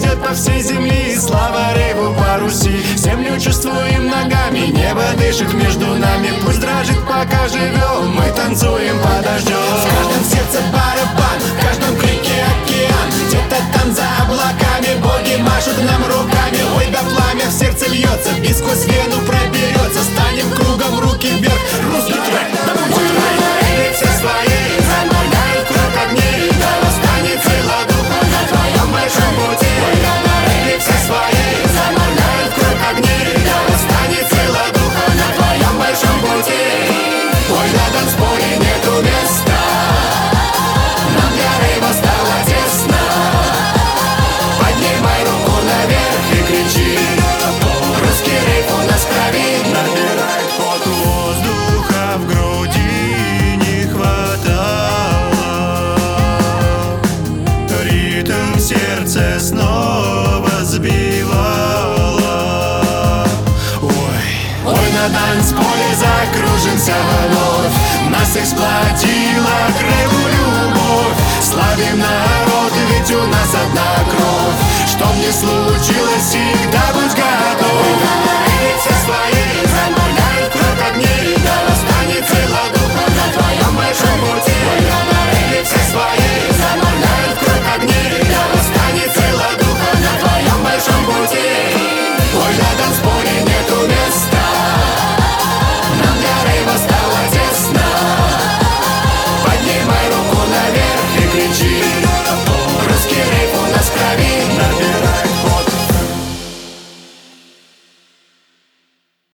пойдет по всей земле. Слава рейву по Руси. Землю чувствуем ногами, небо дышит между нами. Пусть дрожит, пока живем, мы танцуем под дождем. В каждом сердце барабан, в каждом крике океан. Где-то там за облаками боги машут нам руками. Ой, да пламя в сердце льется, и сквозь вену проберется. Станем кругом, руки вверх, русский трек, да будет рай. Все свои заморгают круг огней, да восстанет сила духа на твоем большом пути. Все свои заморгают круг огней, да восстанет сила духа на твоем большом пути. Ой, на танцполе нету места, нам для рейва стало тесно. Поднимай руку наверх и кричи, русский рейв у нас в крови. Набирает ход воздуха в груди не хватало, ритм в сердце снова сбивало. Ой, на танцполе закружимся вновь, нас эксплодила к рейву любовь. Славим народ, ведь у нас одна кровь. Что б ни случилось, всегда будь готов.